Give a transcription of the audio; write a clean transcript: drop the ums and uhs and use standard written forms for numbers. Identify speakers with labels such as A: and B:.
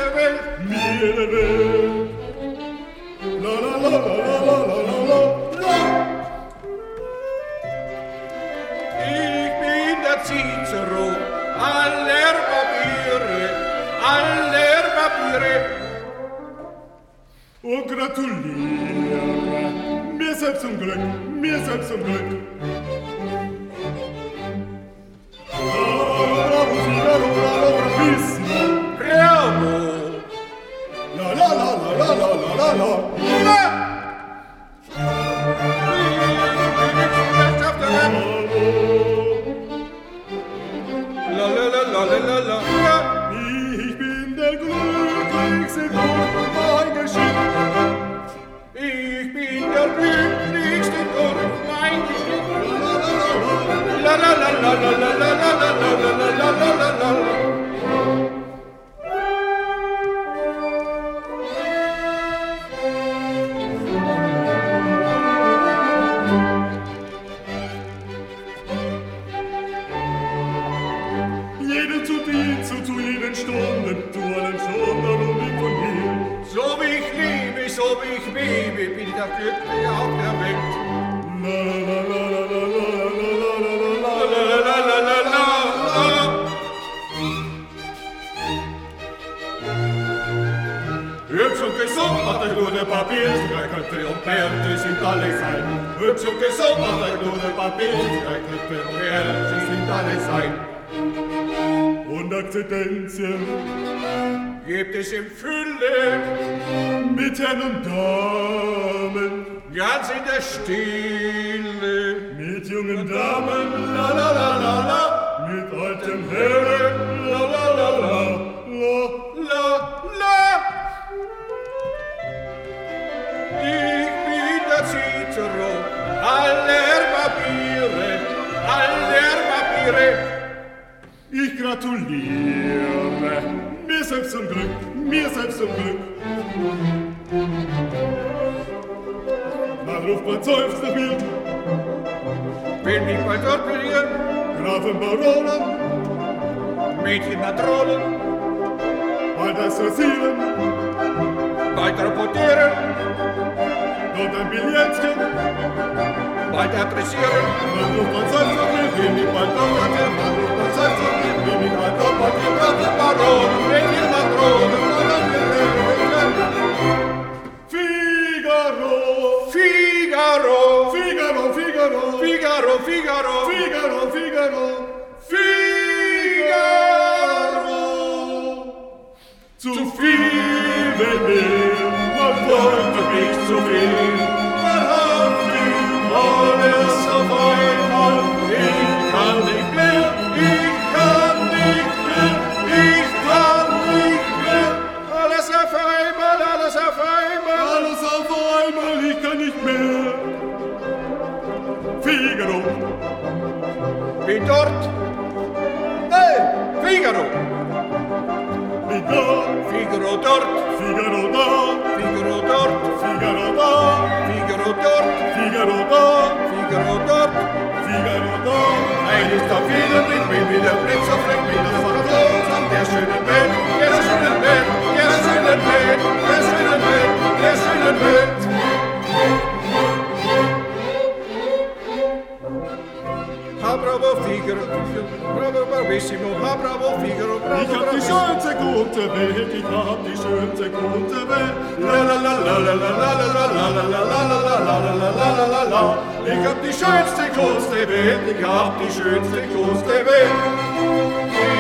A: der Welt.
B: Mir der Welt. La la la la la la la la la.
A: Ich bin der Cicero aller Papiere.
B: Oh, gratuliere, mir selbst zum Glück. Bravo, Figaro, bravo, bravissimo.
A: Bravo!
B: La la la la la la la la la.
A: La la la la la la la.
B: Ich bin der glücklichste Gott, mein Geschick.
A: Ich bin der glücklichste durch mein Geschick. La la la la la la la la la la la la la la.
B: Jeden zu dir, zu jeden Stunden, du allen Stunden und ich von mir.
A: So wie ich liebe, so wie ich bebe, bin ich der Glückliche auf der Welt.
B: La la la la la la la la la
A: La la la la la.
B: Hübsch und gesund macht euch nur der Papierstreicher, Triumphere sind alle sein. Hübsch und gesund macht euch nur der Papierstreicher, Triumphere sind alle sein. Und Akzidenzien
A: Gibt es in Fülle,
B: mit Herren und Damen,
A: ganz in der Stille,
B: mit jungen Damen, la la la la la, mit alten Herren, la la la la, la
A: la. Ich bin der Cicero aller Papiere.
B: Ich gratuliere, mir selbst zum Glück. Man ruft, man seufzt, der Bild.
A: Will mich bald ordinieren,
B: Grafen, Baronen,
A: Mädchen, Matronen,
B: bald das Rasieren,
A: bald rapportieren,
B: dort ein Billettchen.
A: bald adressieren.
B: Man ruft, man seufzt, der Bild. Will mich bald ordinieren, man ruft, man seufzt, der Bild. Will mich bald ordinieren,
A: Grafen, Baronen, Mädchen, Matronen,
B: Figaro. Zu viel, wenn man wollte nicht zu viel. Man hat alles auf einmal. Ich kann nicht mehr.
A: Alles auf einmal.
B: Alles auf einmal, ich kann nicht mehr. Figaro.
A: Bin dort. Hey, Figaro.
B: Bin da.
A: Figaro dort.
B: Figaro da.
A: Figaro dort.
B: Figaro da.
A: Figaro dort.
B: Figaro da.
A: Figaro dort.
B: Figaro da.
A: Ein ist auf jeden Blick, bin wie der Blitz auf Fleck, bin das Verklos an der schönen Welt, der schönen Welt, der schönen Welt, der schönen Welt, der schönen Welt. Ha bravo Figaro, bravo bravissimo, ha bravo Figaro, bravo
B: Ich hab die schönste gute Welt, ich hab die schönste gute Welt. La la la la la la la la la la la la la la la la la. Ich hab die schönste große Welt, ich hab die schönste große Welt.